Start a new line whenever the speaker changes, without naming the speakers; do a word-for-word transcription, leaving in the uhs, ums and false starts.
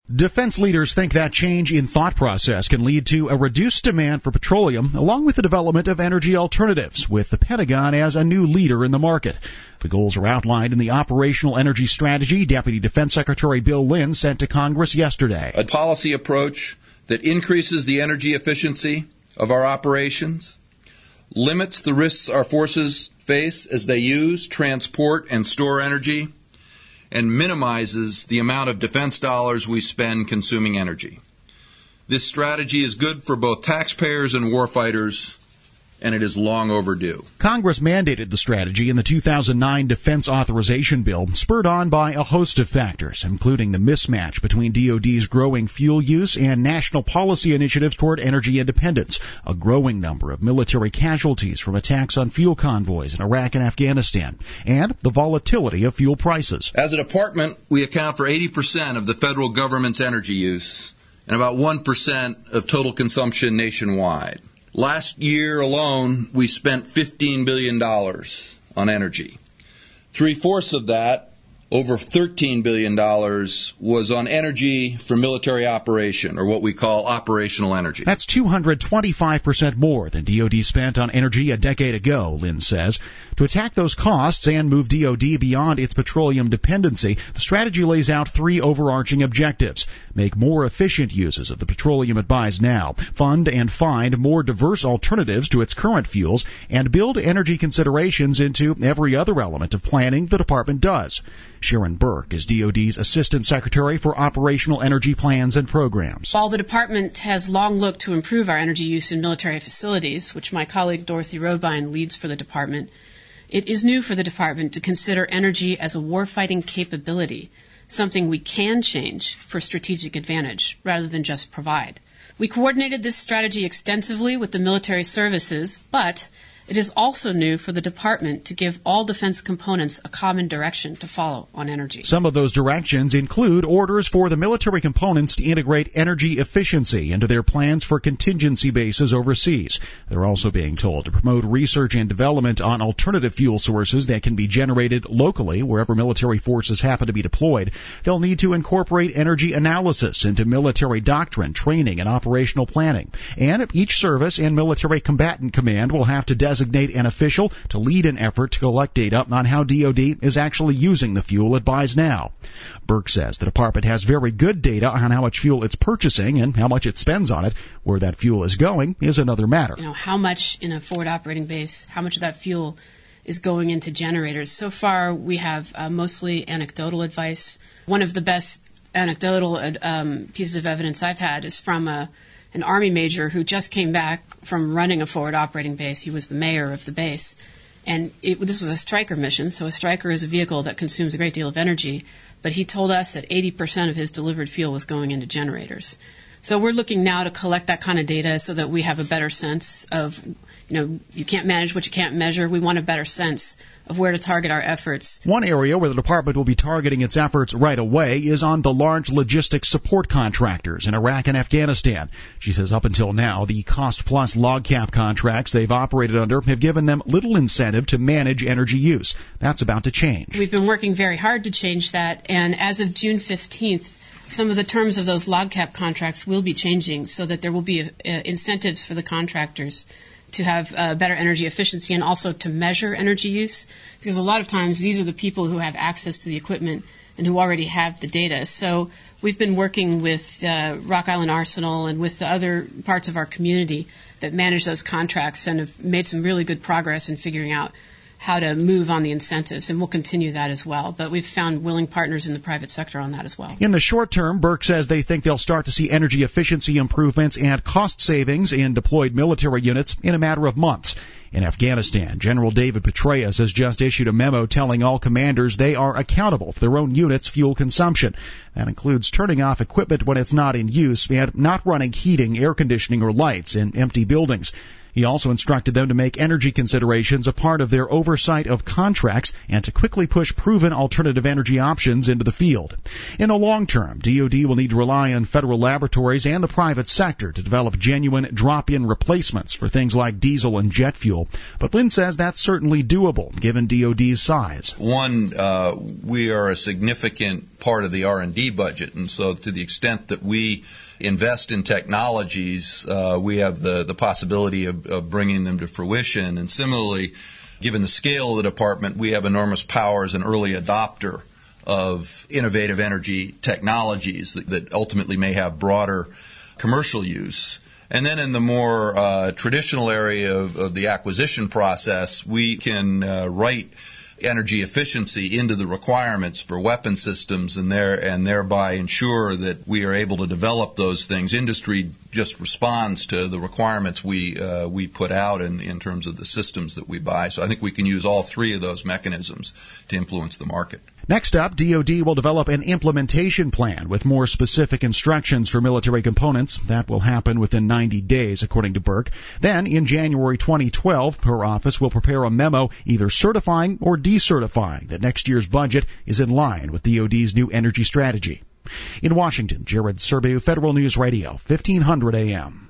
Defense leaders think that change in thought process can lead to a reduced demand for petroleum, along with the development of energy alternatives, with the Pentagon as a new leader in the market. The goals are outlined in the Operational Energy Strategy Deputy Defense Secretary Bill Lynn sent to Congress yesterday.
A policy approach that increases the energy efficiency of our operations, limits the risks our forces face as they use, transport, and store energy, and minimizes the amount of defense dollars we spend consuming energy. This strategy is good for both taxpayers and warfighters, and it is long overdue.
Congress mandated the strategy in the two thousand nine Defense Authorization Bill, spurred on by a host of factors, including the mismatch between D O D's growing fuel use and national policy initiatives toward energy independence, a growing number of military casualties from attacks on fuel convoys in Iraq and Afghanistan, and the volatility of fuel prices.
As a department, we account for eighty percent of the federal government's energy use and about one percent of total consumption nationwide. Last year alone, we spent fifteen billion dollars on energy. Three-fourths of that, over thirteen billion dollars, was on energy for military operation, or what we call operational energy.
That's two hundred twenty-five percent more than D O D spent on energy a decade ago, Lynn says. To attack those costs and move D O D beyond its petroleum dependency, the strategy lays out three overarching objectives. Make more efficient uses of the petroleum it buys now, fund and find more diverse alternatives to its current fuels, and build energy considerations into every other element of planning the department does. Sharon Burke is D O D's Assistant Secretary for Operational Energy Plans and Programs.
While the department has long looked to improve our energy use in military facilities, which my colleague Dorothy Robine leads for the department, it is new for the department to consider energy as a warfighting capability, something we can change for strategic advantage rather than just provide. We coordinated this strategy extensively with the military services, but it is also new for the department to give all defense components a common direction to follow on energy.
Some of those directions include orders for the military components to integrate energy efficiency into their plans for contingency bases overseas. They're also being told to promote research and development on alternative fuel sources that can be generated locally wherever military forces happen to be deployed. They'll need to incorporate energy analysis into military doctrine, training, and operational planning. And each service and military combatant command will have to designate designate an official to lead an effort to collect data on how D O D is actually using the fuel it buys now. Burke says the department has very good data on how much fuel it's purchasing and how much it spends on it. Where that fuel is going is another matter.
You know, how much in a forward operating base, how much of that fuel is going into generators. So far, we have uh, mostly anecdotal advice. One of the best anecdotal um, pieces of evidence I've had is from a an Army major who just came back from running a forward operating base. He was the mayor of the base. And it, this was a Stryker mission, so a Stryker is a vehicle that consumes a great deal of energy. But he told us that eighty percent of his delivered fuel was going into generators. So we're looking now to collect that kind of data so that we have a better sense of, you know, you can't manage what you can't measure. We want a better sense of where to target our efforts.
One area where the department will be targeting its efforts right away is on the large logistics support contractors in Iraq and Afghanistan. She says up until now, the cost-plus log cap contracts they've operated under have given them little incentive to manage energy use. That's about to change.
We've been working very hard to change that, and as of June fifteenth, some of the terms of those log cap contracts will be changing so that there will be uh, incentives for the contractors to have uh, better energy efficiency and also to measure energy use, because a lot of times these are the people who have access to the equipment and who already have the data. So we've been working with uh, Rock Island Arsenal and with the other parts of our community that manage those contracts and have made some really good progress in figuring out how to move on the incentives, and we'll continue that as well. But we've found willing partners in the private sector on that as well.
In the short term, Burke says they think they'll start to see energy efficiency improvements and cost savings in deployed military units in a matter of months. In Afghanistan, General David Petraeus has just issued a memo telling all commanders they are accountable for their own unit's fuel consumption. That includes turning off equipment when it's not in use and not running heating, air conditioning, or lights in empty buildings. He also instructed them to make energy considerations a part of their oversight of contracts and to quickly push proven alternative energy options into the field. In the long term, D O D will need to rely on federal laboratories and the private sector to develop genuine drop-in replacements for things like diesel and jet fuel. But Lynn says that's certainly doable, given D O D's size.
One, uh, we are a significant part of the R and D budget, and so to the extent that we invest in technologies, uh, we have the, the possibility of, of bringing them to fruition. And similarly, given the scale of the department, we have enormous power as an early adopter of innovative energy technologies that, that ultimately may have broader commercial use. And then in the more uh, traditional area of, of the acquisition process, we can uh, write energy efficiency into the requirements for weapon systems and there and thereby ensure that we are able to develop those things. Industry just responds to the requirements we uh, we put out in, in terms of the systems that we buy. So I think we can use all three of those mechanisms to influence the market.
Next up, D O D will develop an implementation plan with more specific instructions for military components. That will happen within ninety days, according to Burke. Then, in January twenty twelve, her office will prepare a memo either certifying or decertifying that next year's budget is in line with D O D's new energy strategy. In Washington, Jared Serbu, Federal News Radio, fifteen hundred A M.